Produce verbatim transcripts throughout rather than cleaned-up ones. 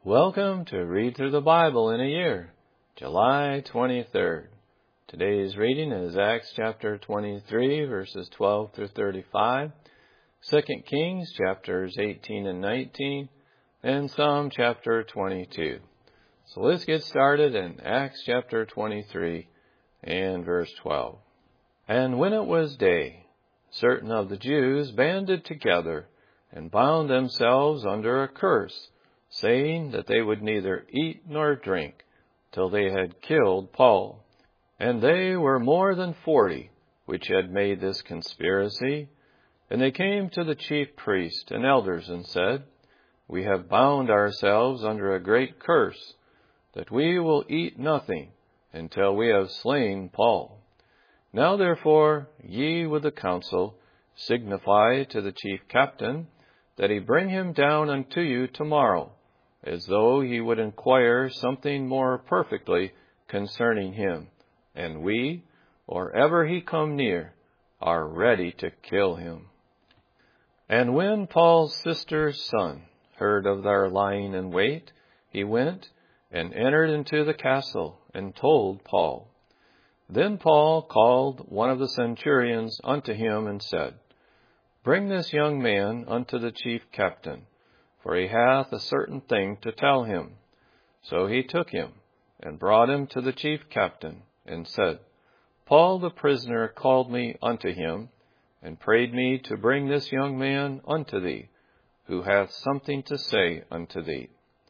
Welcome to Read Through the Bible in a Year, July twenty-third. Today's reading is Acts chapter twenty-three, verses twelve through thirty-five, Second Kings chapters eighteen and nineteen, and Psalm chapter twenty-two. So let's get started in Acts chapter twenty-three and verse twelve. And when it was day, certain of the Jews banded together and bound themselves under a curse, saying that they would neither eat nor drink till they had killed Paul. And they were more than forty which had made this conspiracy. And they came to the chief priest and elders and said, We have bound ourselves under a great curse, that we will eat nothing until we have slain Paul. Now therefore ye with the council signify to the chief captain that he bring him down unto you tomorrow, as though he would inquire something more perfectly concerning him. And we, or ever he come near, are ready to kill him. And when Paul's sister's son heard of their lying in wait, he went and entered into the castle and told Paul. Then Paul called one of the centurions unto him and said, Bring this young man unto the chief captain, for he hath a certain thing to tell him. So he took him, and brought him to the chief captain, and said, Paul the prisoner called me unto him, and prayed me to bring this young man unto thee, who hath something to say unto thee.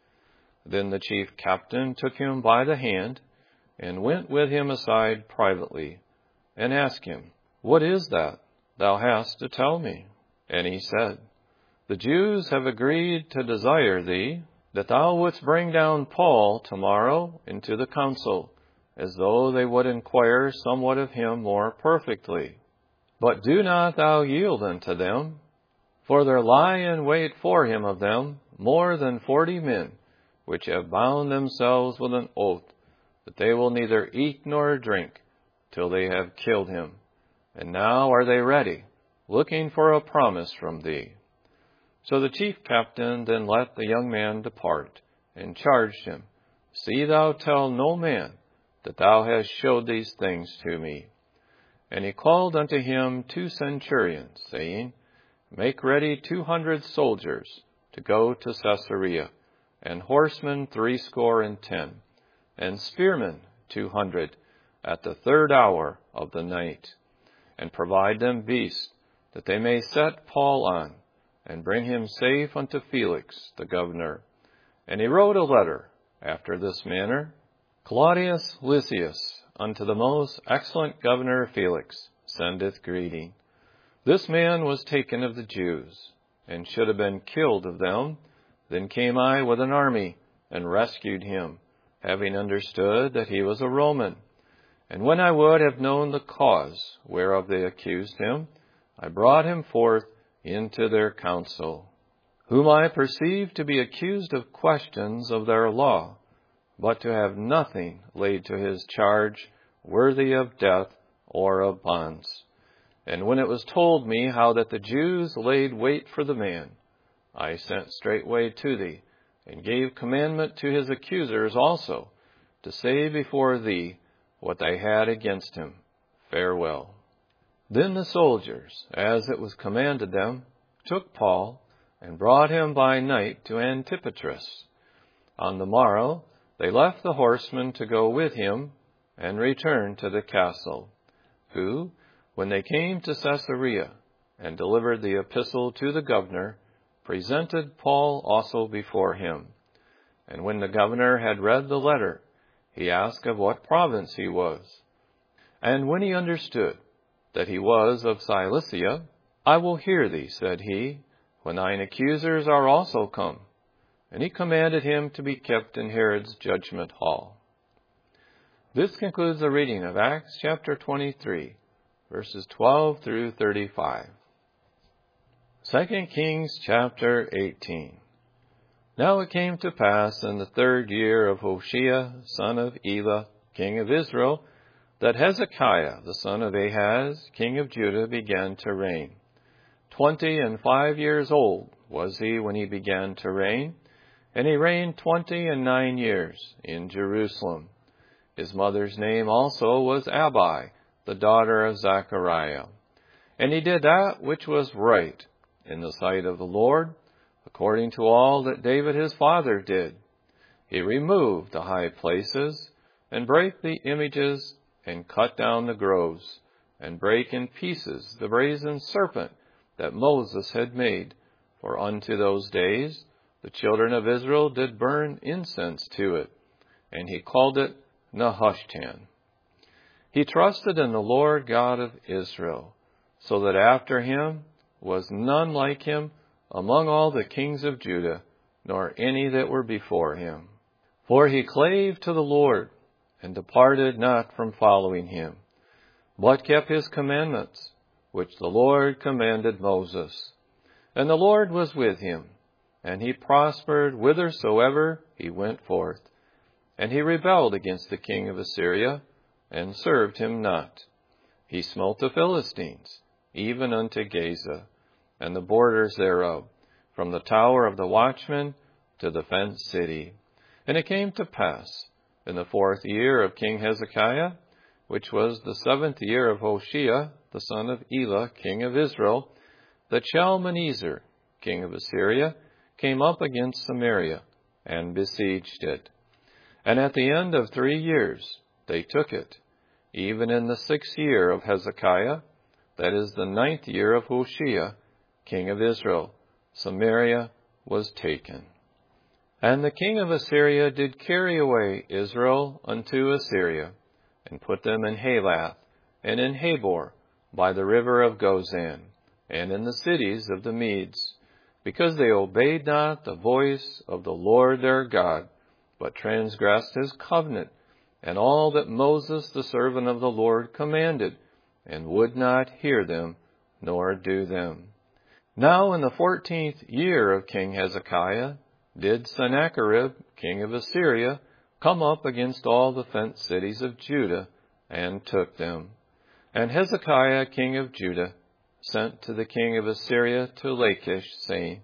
Then the chief captain took him by the hand, and went with him aside privately, and asked him, What is that thou hast to tell me? And he said, The Jews have agreed to desire thee, that thou wouldst bring down Paul tomorrow into the council, as though they would inquire somewhat of him more perfectly. But do not thou yield unto them, for there lie in wait for him of them more than forty men, which have bound themselves with an oath, that they will neither eat nor drink till they have killed him. And now are they ready, looking for a promise from thee. So the chief captain then let the young man depart, and charged him, See thou tell no man that thou hast showed these things to me. And he called unto him two centurions, saying, Make ready two hundred soldiers to go to Caesarea, and horsemen threescore and ten, and spearmen two hundred at the third hour of the night. And provide them beasts, that they may set Paul on, and bring him safe unto Felix the governor. And he wrote a letter after this manner, Claudius Lysias, unto the most excellent governor Felix, sendeth greeting. This man was taken of the Jews, and should have been killed of them. Then came I with an army, and rescued him, having understood that he was a Roman. And when I would have known the cause whereof they accused him, I brought him forth into their council, whom I perceived to be accused of questions of their law, but to have nothing laid to his charge worthy of death or of bonds. And when it was told me how that the Jews laid wait for the man, I sent straightway to thee, and gave commandment to his accusers also, to say before thee what they had against him. Farewell. Then the soldiers, as it was commanded them, took Paul, and brought him by night to Antipatris. On the morrow they left the horsemen to go with him, and returned to the castle, who, when they came to Caesarea, and delivered the epistle to the governor, presented Paul also before him. And when the governor had read the letter, he asked of what province he was. And when he understood that he was of Cilicia, I will hear thee, said he, when thine accusers are also come. And he commanded him to be kept in Herod's judgment hall. This concludes the reading of Acts chapter twenty-three, verses twelve through thirty-five. Second Kings chapter eighteen. Now it came to pass in the third year of Hoshea, son of Elah, king of Israel, that Hezekiah, the son of Ahaz, king of Judah, began to reign. Twenty and five years old was he when he began to reign, And he reigned twenty and nine years in Jerusalem. His mother's name also was Abi, the daughter of Zechariah. And he did that which was right in the sight of the Lord, according to all that David his father did. He removed the high places, and brake the images, and cut down the groves, and brake in pieces the brazen serpent that Moses had made. For unto those days the children of Israel did burn incense to it, and he called it Nehushtan. He trusted in the Lord God of Israel, so that after him was none like him among all the kings of Judah, nor any that were before him. For he clave to the Lord, and departed not from following him, but kept his commandments, which the Lord commanded Moses. And the Lord was with him, and he prospered whithersoever he went forth. And he rebelled against the king of Assyria, and served him not. He smote the Philistines, even unto Gaza, and the borders thereof, from the tower of the watchman to the fenced city. And it came to pass, in the fourth year of King Hezekiah, which was the seventh year of Hoshea, the son of Elah, king of Israel, that Shalmaneser, king of Assyria, came up against Samaria, and besieged it. And at the end of three years they took it, even in the sixth year of Hezekiah, that is the ninth year of Hoshea, king of Israel, Samaria was taken. And the king of Assyria did carry away Israel unto Assyria, and put them in Halath, and in Habor, by the river of Gozan, and in the cities of the Medes, because they obeyed not the voice of the Lord their God, but transgressed his covenant, and all that Moses the servant of the Lord commanded, and would not hear them, nor do them. Now in the fourteenth year of King Hezekiah, did Sennacherib, king of Assyria, come up against all the fenced cities of Judah, and took them. And Hezekiah, king of Judah, sent to the king of Assyria to Lachish, saying,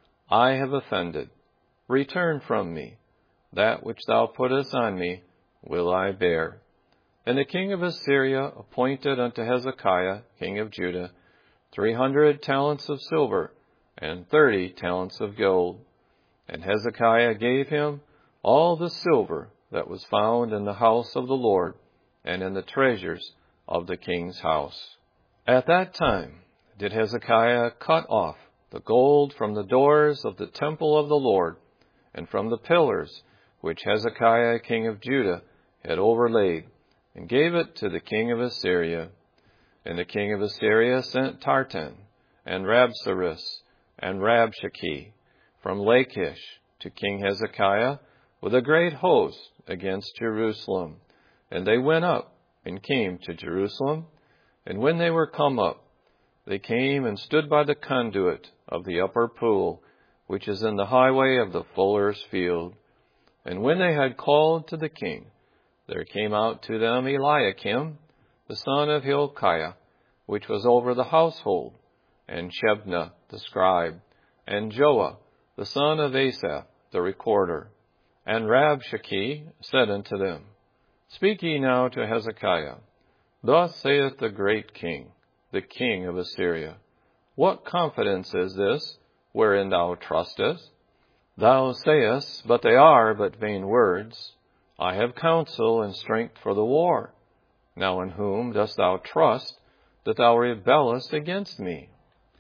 I have offended. Return from me. That which thou puttest on me will I bear. And the king of Assyria appointed unto Hezekiah, king of Judah, three hundred talents of silver, and thirty talents of gold. And Hezekiah gave him all the silver that was found in the house of the Lord, and in the treasures of the king's house. At that time did Hezekiah cut off the gold from the doors of the temple of the Lord, and from the pillars which Hezekiah king of Judah had overlaid, and gave it to the king of Assyria. And the king of Assyria sent Tartan, and Rabsaris, and Rabshakeh, from Lachish to King Hezekiah, with a great host against Jerusalem. And they went up, and came to Jerusalem. And when they were come up, they came and stood by the conduit of the upper pool, which is in the highway of the fuller's field. And when they had called to the king, there came out to them Eliakim, the son of Hilkiah, which was over the household, and Shebna the scribe, and Joah, the son of Asaph, the recorder. And Rabshakeh said unto them, Speak ye now to Hezekiah. Thus saith the great king, the king of Assyria, What confidence is this, wherein thou trustest? Thou sayest, But they are but vain words. I have counsel and strength for the war. Now in whom dost thou trust, that thou rebellest against me?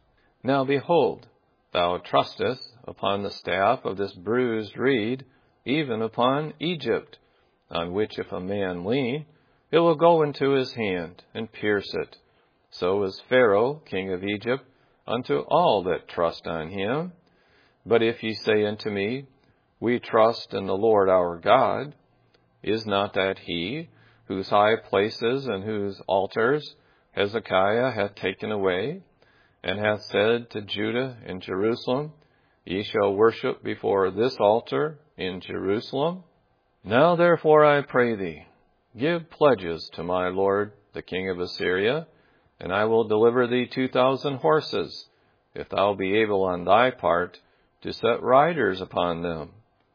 Now behold, thou trustest upon the staff of this bruised reed, even upon Egypt, on which if a man lean, it will go into his hand, and pierce it. So is Pharaoh, king of Egypt, unto all that trust on him. But if ye say unto me, We trust in the Lord our God, is not that he, whose high places and whose altars Hezekiah hath taken away, and hath said to Judah and Jerusalem, Ye shall worship before this altar in Jerusalem? Now therefore I pray thee, give pledges to my lord the king of Assyria, and I will deliver thee two thousand horses, if thou be able on thy part to set riders upon them.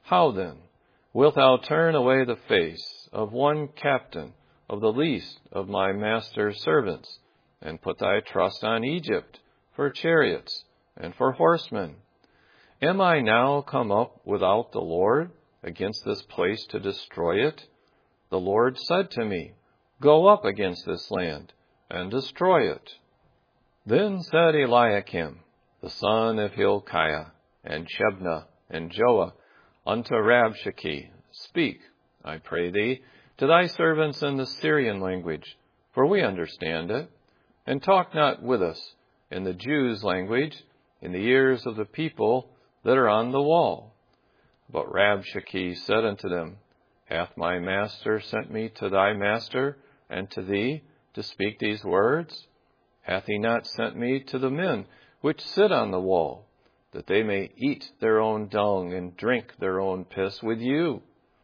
How then wilt thou turn away the face of one captain of the least of my master's servants, and put thy trust on Egypt for chariots and for horsemen? Am I now come up without the Lord against this place to destroy it? The Lord said to me, Go up against this land and destroy it. Then said Eliakim, the son of Hilkiah, and Shebna, and Joah, unto Rabshakeh, Speak, I pray thee, to thy servants in the Syrian language, for we understand it, and talk not with us in the Jews' language, in the ears of the people that are on the wall. But Rabshakeh said unto them, Hath my master sent me to thy master and to thee to speak these words? Hath he not sent me to the men which sit on the wall, that they may eat their own dung and drink their own piss with you?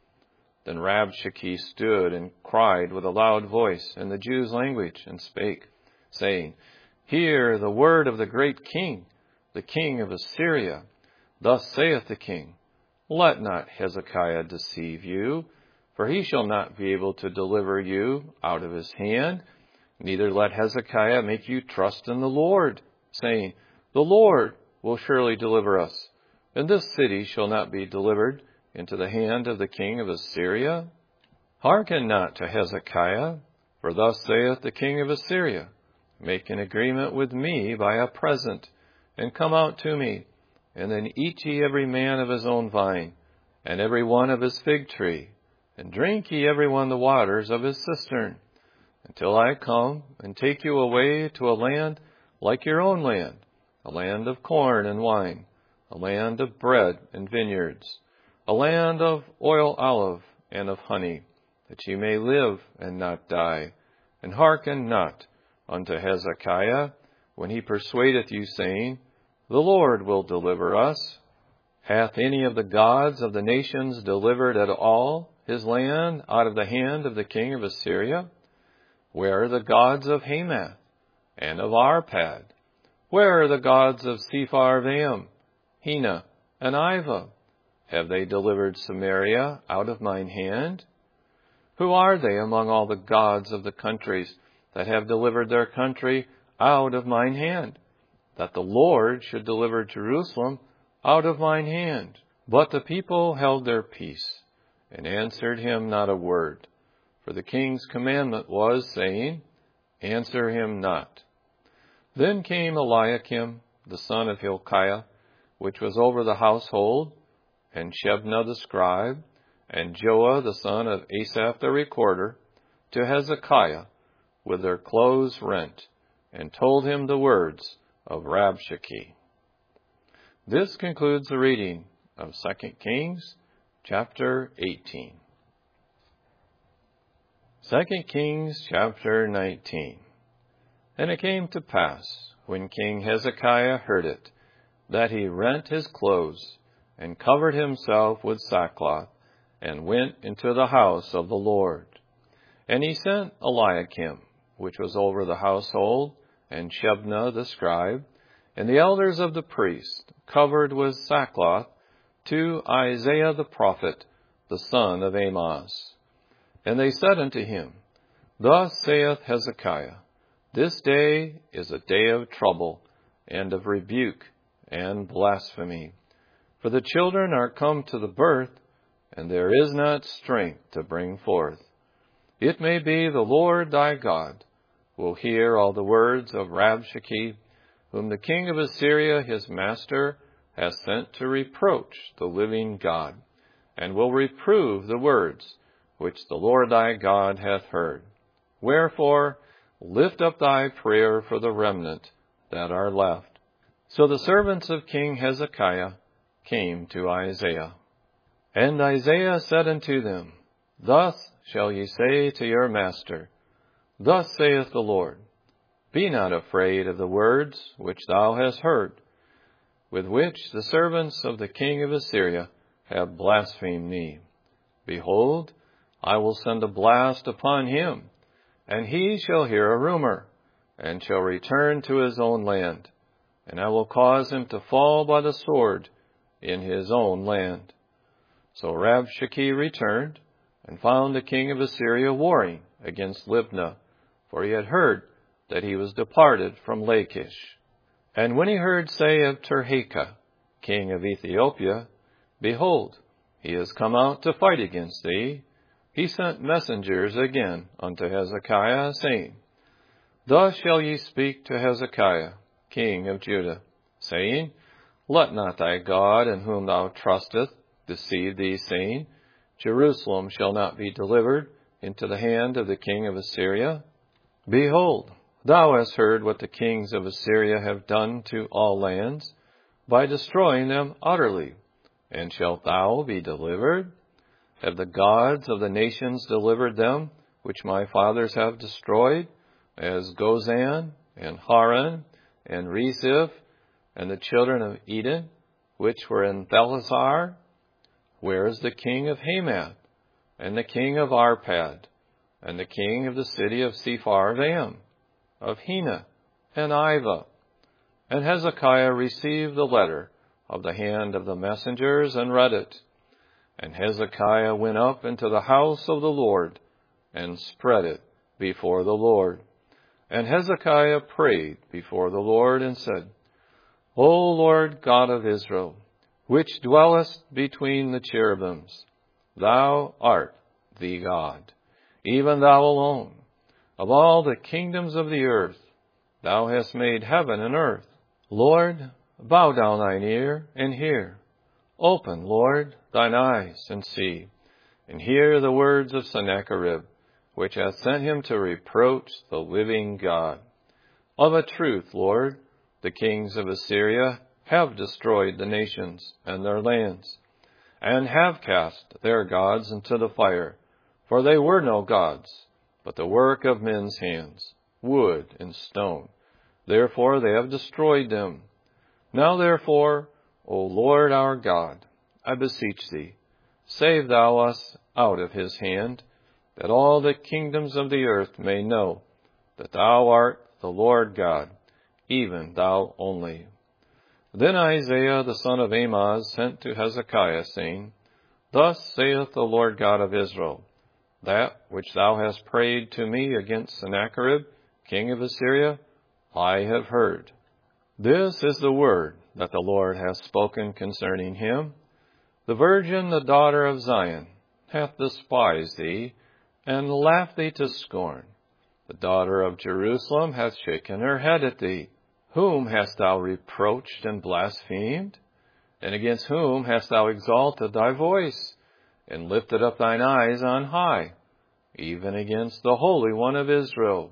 Then Rabshakeh stood and cried with a loud voice in the Jews' language, and spake, saying, Hear the word of the great king, the king of Assyria. Thus saith the king, Let not Hezekiah deceive you, for he shall not be able to deliver you out of his hand. Neither let Hezekiah make you trust in the Lord, saying, The Lord will surely deliver us, and this city shall not be delivered into the hand of the king of Assyria. Hearken not to Hezekiah, for thus saith the king of Assyria, Make an agreement with me by a present, and come out to me, and then eat ye every man of his own vine, and every one of his fig tree, and drink ye every one the waters of his cistern, until I come and take you away to a land like your own land, a land of corn and wine, a land of bread and vineyards, a land of oil olive and of honey, that ye may live and not die. And hearken not unto Hezekiah, when he persuadeth you, saying, The Lord will deliver us. Hath any of the gods of the nations delivered at all his land out of the hand of the king of Assyria? Where are the gods of Hamath and of Arpad? Where are the gods of Sepharvaim, Hena, and Ivah? Have they delivered Samaria out of mine hand? Who are they among all the gods of the countries that have delivered their country out of mine hand, that the Lord should deliver Jerusalem out of mine hand? But the people held their peace, and answered him not a word. For the king's commandment was, saying, Answer him not. Then came Eliakim, the son of Hilkiah, which was over the household, and Shebna the scribe, and Joah the son of Asaph the recorder, to Hezekiah, with their clothes rent, and told him the words of Rabshakeh. This concludes the reading of Second Kings, chapter eighteen. Second Kings chapter nineteen. And it came to pass, when King Hezekiah heard it, that he rent his clothes, and covered himself with sackcloth, and went into the house of the Lord. And he sent Eliakim, which was over the household, and Shebna the scribe, and the elders of the priests, covered with sackcloth, to Isaiah the prophet, the son of Amoz. And they said unto him, Thus saith Hezekiah, This day is a day of trouble, and of rebuke, and blasphemy. For the children are come to the birth, and there is not strength to bring forth. It may be the Lord thy God will hear all the words of Rabshakeh, whom the king of Assyria his master hath sent to reproach the living God, and will reprove the words which the Lord thy God hath heard. Wherefore, lift up thy prayer for the remnant that are left. So the servants of King Hezekiah came to Isaiah. And Isaiah said unto them, Thus shall ye say to your master, Thus saith the Lord, Be not afraid of the words which thou hast heard, with which the servants of the king of Assyria have blasphemed me. Behold, I will send a blast upon him, and he shall hear a rumor, and shall return to his own land, and I will cause him to fall by the sword in his own land. So Rabshakeh returned, and found the king of Assyria warring against Libnah, for he had heard that he was departed from Lachish. And when he heard say of Tirhakah, king of Ethiopia, Behold, he is come out to fight against thee, he sent messengers again unto Hezekiah, saying, Thus shall ye speak to Hezekiah, king of Judah, saying, Let not thy God, in whom thou trustest, deceive thee, saying, Jerusalem shall not be delivered into the hand of the king of Assyria. Behold, thou hast heard what the kings of Assyria have done to all lands, by destroying them utterly. And shalt thou be delivered? Have the gods of the nations delivered them, which my fathers have destroyed, as Gozan, and Haran, and Reziph, and the children of Eden, which were in Thelasar? Where is the king of Hamath, and the king of Arpad, and the king of the city of Sepharvaim, of Hena, and Iva? And Hezekiah received the letter of the hand of the messengers, and read it. And Hezekiah went up into the house of the Lord, and spread it before the Lord. And Hezekiah prayed before the Lord, and said, O Lord God of Israel, which dwellest between the cherubims, thou art the God, even thou alone. Of all the kingdoms of the earth, thou hast made heaven and earth. Lord, bow down thine ear, and hear. Open, Lord, thine eyes, and see, and hear the words of Sennacherib, which hath sent him to reproach the living God. Of a truth, Lord, the kings of Assyria have destroyed the nations and their lands, and have cast their gods into the fire. For they were no gods, but the work of men's hands, wood and stone. Therefore they have destroyed them. Now therefore, O Lord our God, I beseech thee, save thou us out of his hand, that all the kingdoms of the earth may know that thou art the Lord God, even thou only. Then Isaiah the son of Amoz sent to Hezekiah, saying, Thus saith the Lord God of Israel, That which thou hast prayed to me against Sennacherib, king of Assyria, I have heard. This is the word that the Lord hath spoken concerning him. The virgin, the daughter of Zion, hath despised thee, and laughed thee to scorn. The daughter of Jerusalem hath shaken her head at thee. Whom hast thou reproached and blasphemed? And against whom hast thou exalted thy voice, and lifted up thine eyes on high? Even against the Holy One of Israel.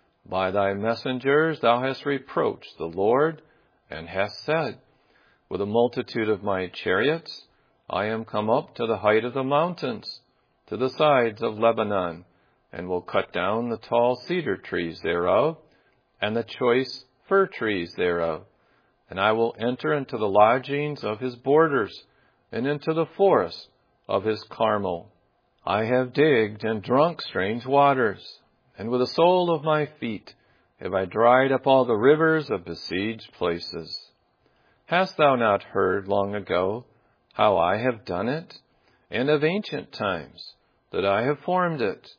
By thy messengers thou hast reproached the Lord, and hast said, With a multitude of my chariots I am come up to the height of the mountains, to the sides of Lebanon, and will cut down the tall cedar trees thereof, and the choice fir trees thereof. And I will enter into the lodgings of his borders, and into the forest of his Carmel. I have digged and drunk strange waters, and with the sole of my feet have I dried up all the rivers of besieged places. Hast thou not heard long ago how I have done it, and of ancient times that I have formed it?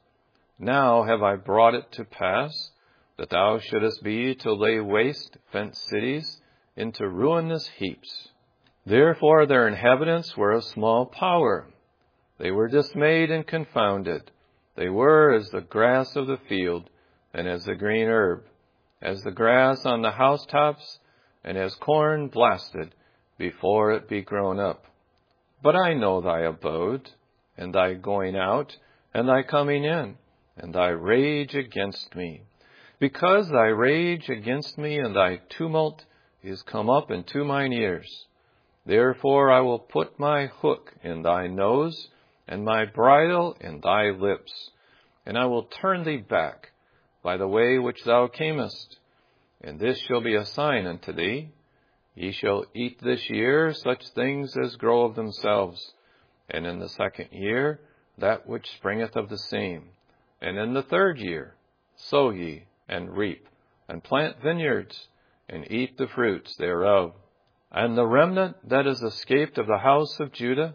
Now have I brought it to pass, that thou shouldest be to lay waste fenced cities into ruinous heaps. Therefore their inhabitants were of small power. They were dismayed and confounded. They were as the grass of the field, and as the green herb, as the grass on the housetops, and as corn blasted before it be grown up. But I know thy abode, and thy going out, and thy coming in, and thy rage against me. Because thy rage against me and thy tumult is come up into mine ears. Therefore I will put my hook in thy nose, and my bridle in thy lips, and I will turn thee back by the way which thou camest. And this shall be a sign unto thee. Ye shall eat this year such things as grow of themselves, and in the second year that which springeth of the same. And in the third year sow ye, and reap, and plant vineyards, and eat the fruits thereof. And the remnant that is escaped of the house of Judah,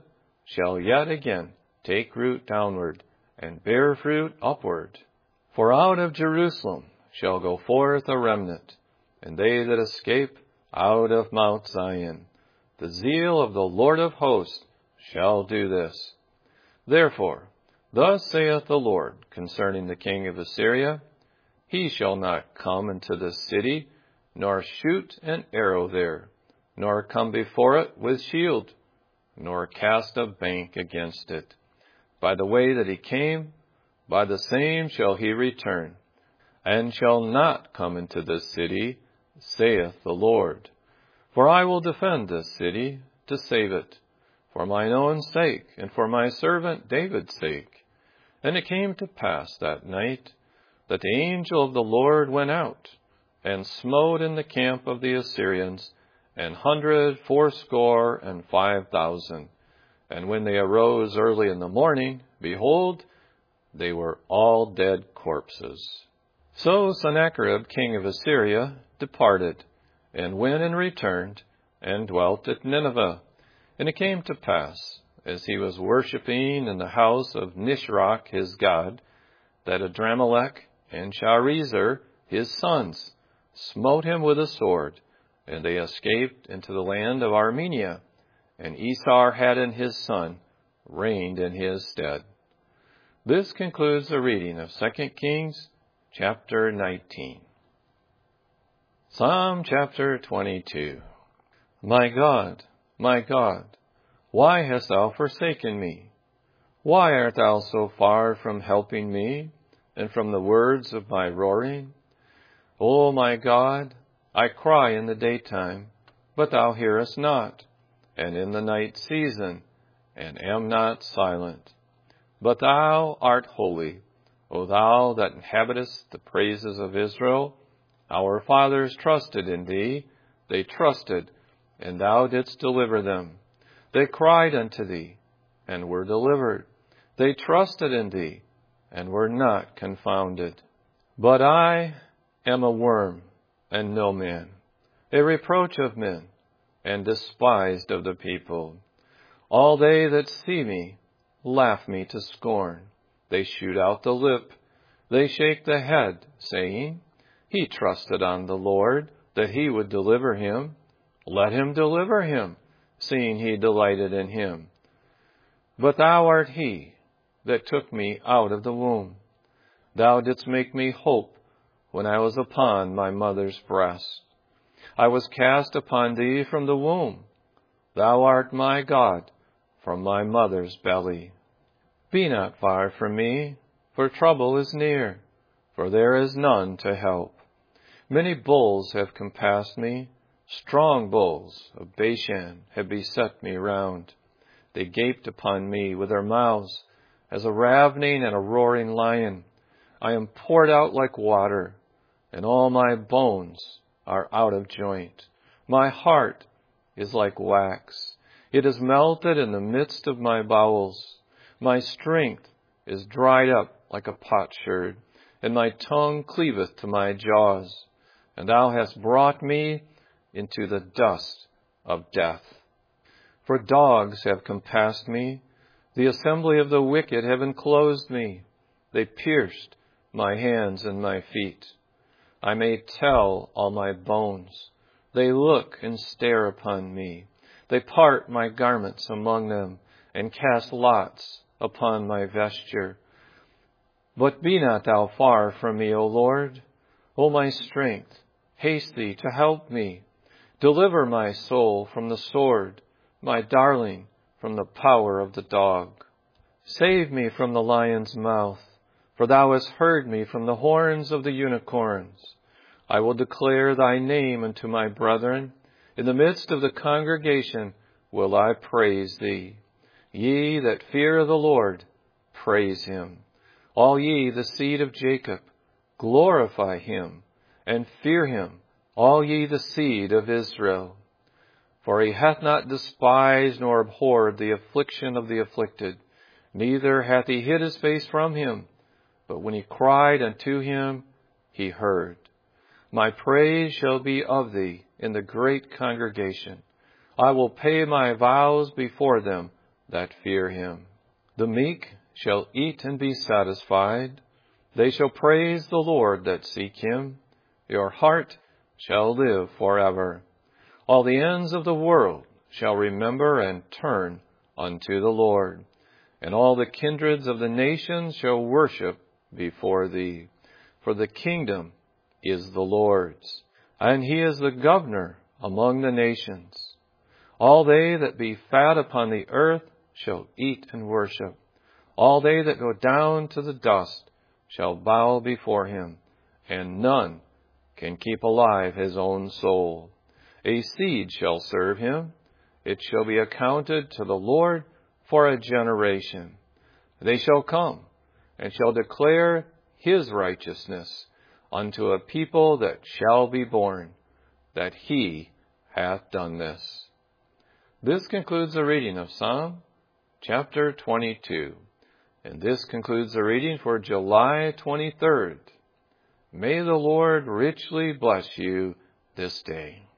shall yet again take root downward, and bear fruit upward. For out of Jerusalem shall go forth a remnant, and they that escape out of Mount Zion. The zeal of the Lord of hosts shall do this. Therefore, thus saith the Lord concerning the king of Assyria, He shall not come into this city, nor shoot an arrow there, nor come before it with shield, nor cast a bank against it. By the way that he came, by the same shall he return, and shall not come into this city, saith the Lord. For I will defend this city to save it, for mine own sake, and for my servant David's sake. And it came to pass that night, that the angel of the Lord went out, and smote in the camp of the Assyrians an hundred fourscore and five thousand. And when they arose early in the morning, behold, they were all dead corpses. So Sennacherib king of Assyria departed, and went and returned, and dwelt at Nineveh. And it came to pass, as he was worshipping in the house of Nisroch his god, that Adramelech and Sharezer his sons smote him with a sword, and they escaped into the land of Armenia, and Esarhaddon his son reigned in his stead. This concludes the reading of Second Kings chapter nineteen. Psalm chapter twenty-two. My God, my God, why hast thou forsaken me? Why art thou so far from helping me, and from the words of my roaring? O my God, I cry in the daytime, but thou hearest not, and in the night season, and am not silent. But thou art holy, O thou that inhabitest the praises of Israel. Our fathers trusted in thee, they trusted, and thou didst deliver them. They cried unto thee, and were delivered. They trusted in thee, and were not confounded. But I am a worm, and no man, a reproach of men, and despised of the people. All they that see me laugh me to scorn. They shoot out the lip, they shake the head, saying, He trusted on the Lord, that he would deliver him. Let him deliver him, seeing he delighted in him. But thou art he that took me out of the womb. Thou didst make me hope when I was upon my mother's breast. I was cast upon thee from the womb. Thou art my God from my mother's belly. Be not far from me, for trouble is near, for there is none to help. Many bulls have compassed me, strong bulls of Bashan have beset me round. They gaped upon me with their mouths, as a ravening and a roaring lion. I am poured out like water, and all my bones are out of joint. My heart is like wax. It is melted in the midst of my bowels. My strength is dried up like a potsherd, and my tongue cleaveth to my jaws. And thou hast brought me into the dust of death. For dogs have compassed me, the assembly of the wicked have enclosed me. They pierced my hands and my feet. I may tell all my bones. They look and stare upon me. They part my garments among them, and cast lots upon my vesture. But be not thou far from me, O Lord. O my strength, haste thee to help me. Deliver my soul from the sword, my darling from the power of the dog. Save me from the lion's mouth, for thou hast heard me from the horns of the unicorns. I will declare thy name unto my brethren. In the midst of the congregation will I praise thee. Ye that fear the Lord, praise him. All ye, the seed of Jacob, glorify him, and fear him, all ye the seed of Israel. For he hath not despised nor abhorred the affliction of the afflicted, neither hath he hid his face from him. But when he cried unto him, he heard. My praise shall be of thee in the great congregation. I will pay my vows before them that fear him. The meek shall eat and be satisfied. They shall praise the Lord that seek him. Your heart shall live forever. All the ends of the world shall remember and turn unto the Lord, and all the kindreds of the nations shall worship before thee. For the kingdom is the Lord's, and he is the governor among the nations. All they that be fat upon the earth shall eat and worship. All they that go down to the dust shall bow before him, and none can keep alive his own soul. A seed shall serve him. It shall be accounted to the Lord for a generation. They shall come and shall declare his righteousness unto a people that shall be born, that he hath done this. This concludes the reading of Psalm chapter twenty-two. And this concludes the reading for July twenty-third. May the Lord richly bless you this day.